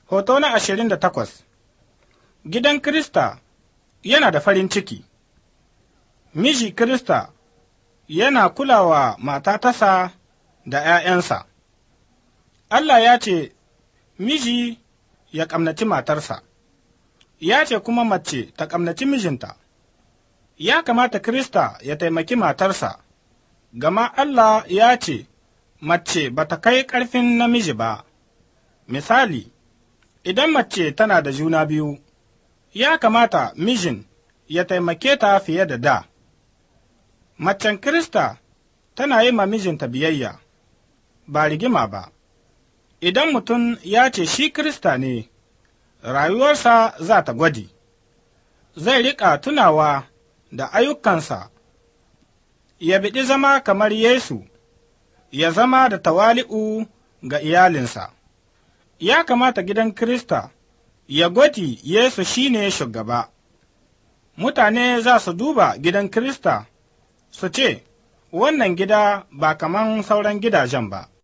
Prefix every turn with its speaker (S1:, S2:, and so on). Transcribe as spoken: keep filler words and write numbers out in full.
S1: Hoto na ashirin da takwas. Gidan Kirista yana da farin ciki. Miji Kirista yana kulawa mata tasa da ’ya'yansa. Allah ya ce, miji ya ƙamnaci matarsa, ya ce kuma mace ta ƙamnaci mijinta. Ya kamata Kirista ya taimaki matarsa, gama Allah ya ce, mace ba ta kai ƙarfin namiji ba. Misali, idan mace tana da juna biyu, ya kamata mijin ya taimake ta fiye da da. Macen Kirista tana yi ma mijinta biyayya, ba rigima ba. Idan mutum ya ce shi Kirista ne, rayuwarsa za ta gwadi, zai riƙa tunawa da ayyukansa, ya biɗi zama kamar Yesu, ya zama da tawali'u ga iyalinsa. Ya kamata gidan Kirista ya gwadi Yesu shi ne shugaba. Mutane za su duba gidan Kirista su ce, wannan gida ba kaman sauran gidajen ba.